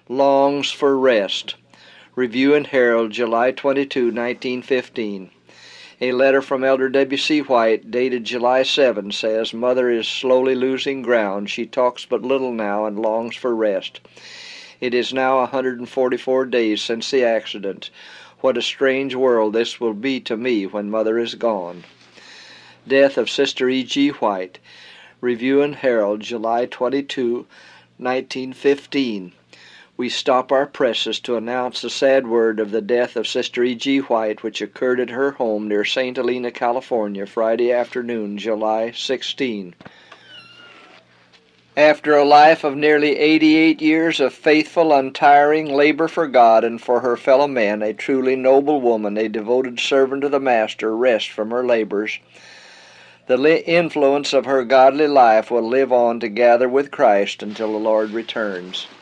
longs for rest. Review and Herald, July 22, 1915. A letter from Elder W.C. White, dated July 7, says, "Mother is slowly losing ground. She talks but little now and longs for rest. It is now 144 days since the accident. What a strange world this will be to me when Mother is gone." Death of Sister E.G. White. Review and Herald, July 22, 1915. We stop our presses to announce the sad word of the death of Sister E.G. White, which occurred at her home near St. Helena, California, Friday afternoon, July 16. After a life of nearly 88 years of faithful, untiring labor for God and for her fellow men, a truly noble woman, a devoted servant of the Master, rests from her labors. The influence of her godly life will live on together with Christ until the Lord returns.